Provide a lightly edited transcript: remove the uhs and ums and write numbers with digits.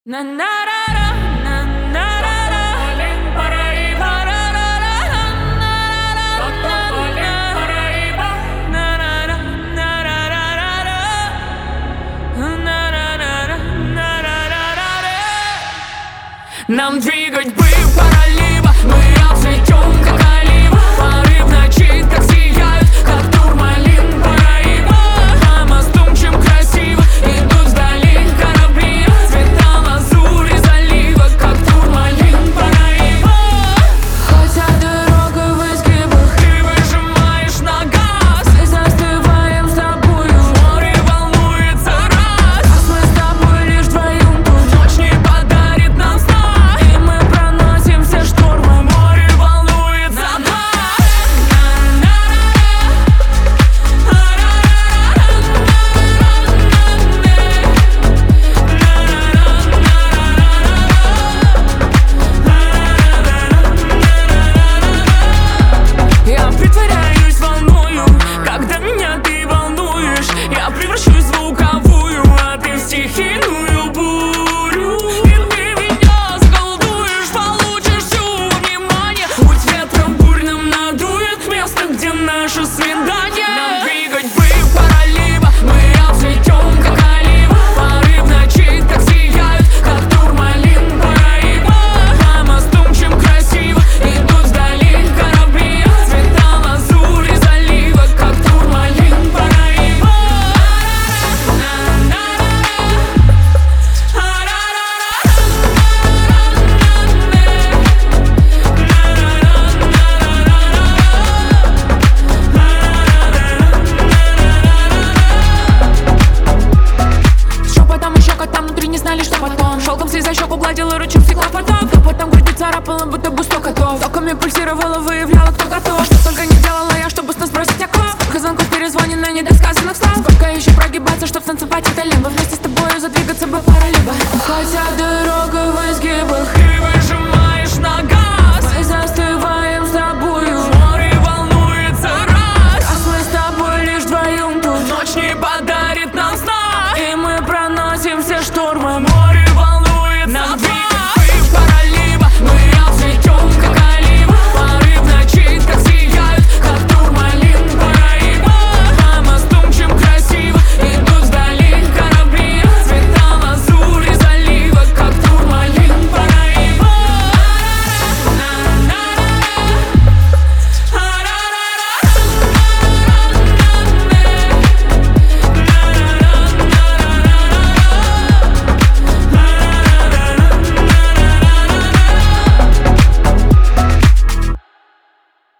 Нам двигать бы пора либо мы обцветем, как олива. Порыв ночей так сияют, как турмалин Параиба. По мосту чем красиво идут вдали корабли. Цвета лазури залива, как турмалин Параиба. Хотя дорога в изгибах, ты выжимаешь на газ. мы застываем с тобою, Море волнуется раз, а мы с тобой лишь вдвоем тут. ночь не подарит нам сна. И мы проносим все штормы. Море волнуется два. Я притворяюсь волною, когда меня ты волнуешь. Я превращусь в звуковую, а ты в стихийную бурю. И ты меня заколдуешь, получишь всё внимание. Путь ветром бурным надует место, где наше свидание. Нам двигать бы пора либо мы обцветем, как олива. Порыв ночей так сияют, как турмалин Параиба. По мосту чем красиво идут вдали корабли. Цвета лазури залива, как турмалин Параиба. Шепотом и щекотом внутри не знали, что потом. Шелком слеза щеку гладила, ручем стекла поток. А потом грудь царапала, будто бы 100 котов. Токами пульсировала, выявляла, кто готов. Что только не делала я, чтобы с нас бросить оков. Сколько звонков перезвонено, недосказанных слов. Сколько еще прогибаться, чтоб станцевать это либо. Вместе с тобою задвигаться бы пора либо. Хотя дорога